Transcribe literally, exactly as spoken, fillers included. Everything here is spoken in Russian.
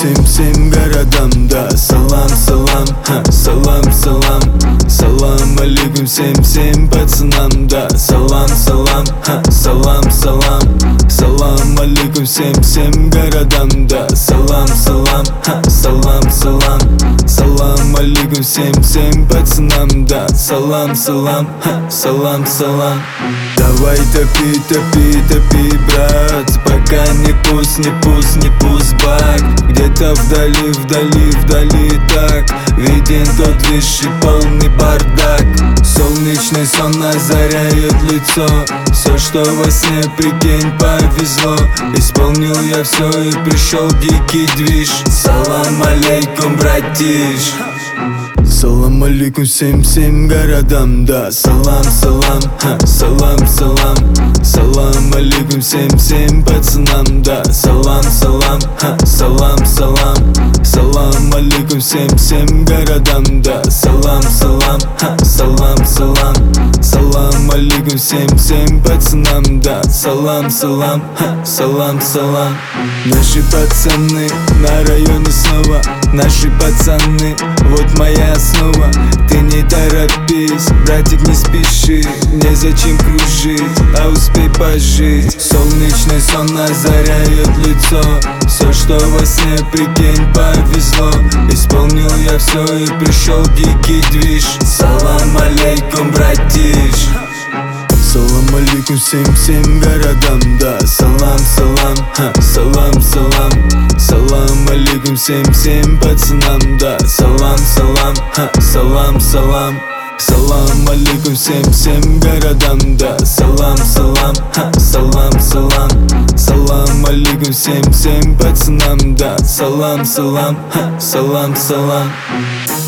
всем-всем городам, да. Салам, салам, ха, салам, салам. Салам алейкум всем-всем пацанам, да. Салам, салам, ха, салам, салам. Салам алейкум всем-всем городам, да. Салам, салам, ха, салам, салам. Салам алейкум всем-всем пацанам, да. Салам, салам, ха, салам, салам. Давай топи, топи, топи, брат, пока не пусть, не пусть, не пусть бак. Где-то вдали, вдали, вдали так виден тот вещий полный бардак. Солнечный сон озаряет лицо. Все, что во сне, прикинь, повезло. Исполнил я все и пришел дикий движ. Салам алейкум, братиш. Салам алейкум всем-всем городам, да. Салам, салам, ха, салам, салам. Салам алейкум всем-всем пацанам, да. Салам, салам, ха, салам, салам. Салам алейкум всем-всем городам, да. Салам, салам, ха, салам, салам. Салам алейкум всем-всем пацанам, да. Салам, салам, ха, салам, салам. Наши пацаны на районе снова. Наши пацаны, вот моя основа. Ты не торопись, братик, не спеши. Незачем кружить, а успей пожить. Солнечный сон озаряет лицо. Все, что во сне, прикинь, повезло. Исполнил я все и пришел дикий движ. Салам алейкум, братиш. Салам алейкум всем-всем городам, да. Салам, салам, ха, салам, салам. Салам алейкум всем-всем пацанам, да. Салам, салам, ха, салам, салам. Салам алейкум всем-всем городам, да. Салам, салам, ха, салам, салам. Салам алейкум всем-всем пацанам, да. Салам, салам, ха, салам, салам.